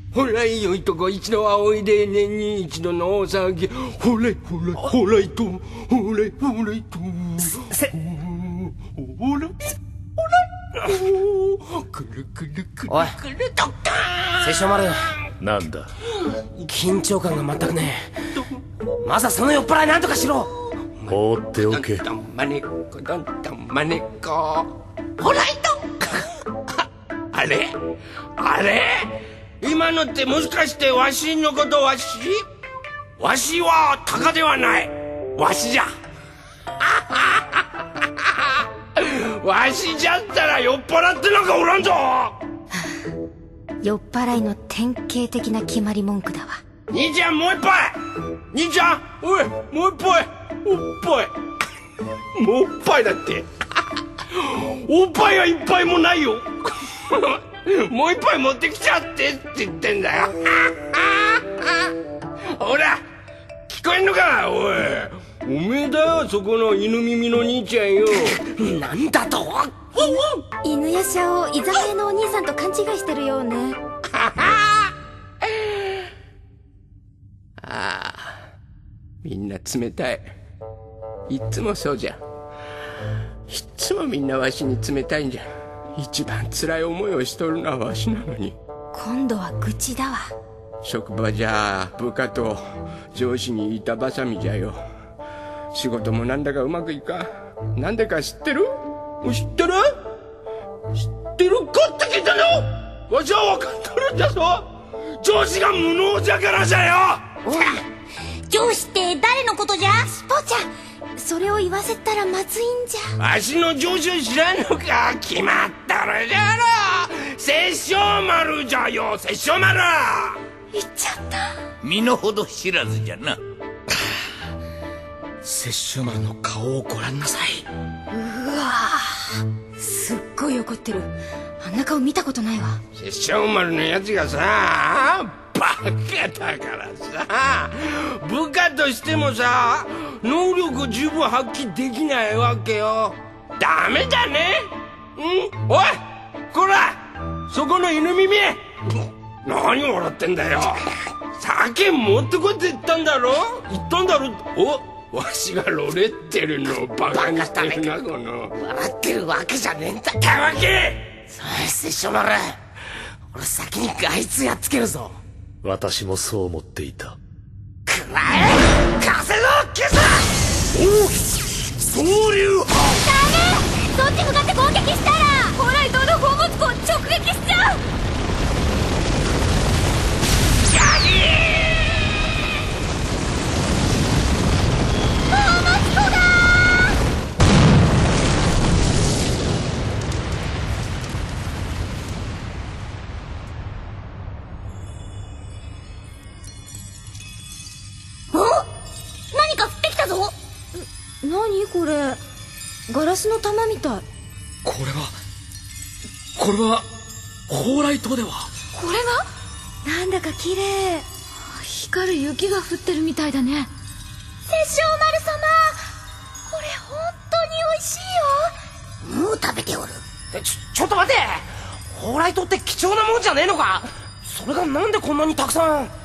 ほらよいとこ一度はおいで、年に一度の大騒ぎ。ほれほれほれと、ほれほれと、ほらくるくるくるくるとか清少丸、 なんだ。 緊張感が全くねえ。まずはその酔っ払いなんとかしろ。 放っておけ。 どんどんまねこどんどんまねこほらいとあれあれ、今のってもしかしてわしのことわしはタカではない、わしじゃわしじゃったら酔っ払ってなんかおらんぞ。 酔っ払いの典型的な決まり文句だわ。 兄ちゃんもう一杯、兄ちゃんおいもう一杯、おっぱいもう一杯だっておっぱいは一杯もないよもう一杯持ってきちゃってって言ってんだよほら聞こえんのか、おいおめえだよ、そこの犬耳の兄ちゃんよなんだと。 犬やしゃを居酒屋のお兄さんと勘違いしてるようね。 ああ、みんな冷たい。いっつもそうじゃん。いっつもみんなわしに冷たいんじゃん。一番辛い思いをしとるのはわしなのに。 今度は愚痴だわ。 職場じゃ部下と上司に板挟みじゃよ。仕事もなんだかうまくいかん。なんでか知ってる？知ってる？知ってるかって聞いたの。わしは分かっとるんだぞ。上司が無能じゃからじゃよ。 おい、上司って誰のことじゃ？スポちゃん、それを言わせたらまずいんじゃ。 わしの上司を知らんのか。決まったるじゃろ。殺生丸じゃよ、殺生丸。 言っちゃった。 身の程知らずじゃな。 摂政丸の顔をご覧なさい。 うわぁ、すっごい怒ってる。あんな顔見たことないわ。 殺生丸のやつがさ、バカだからさ、部下としてもさ能力を十分発揮できないわけよ。ダメだね。おいこら、そこの犬耳、何笑ってんだよ。酒持ってこいって言ったんだろ。お、わしがロレってるのをバカにしてるな、この。 笑ってるわけじゃねえんだ。 たわけ。 摂政丸、俺先にあいつやっつけるぞ。 私もそう思っていた。 くらえ風の消総流派。 ダメ、そっち向かって攻撃したらホライ島の宝物庫を直撃しちゃう。 何か降ってきたぞ。何これ、ガラスの玉みたい。 これは蓬莱島では。 これがなんだか綺麗。光る雪が降ってるみたいだね。殺生丸様、これ本当に美味しいよ。 もう食べておる。ちょっと待て、蓬莱島って貴重なもんじゃねえのか。それがなんでこんなにたくさん。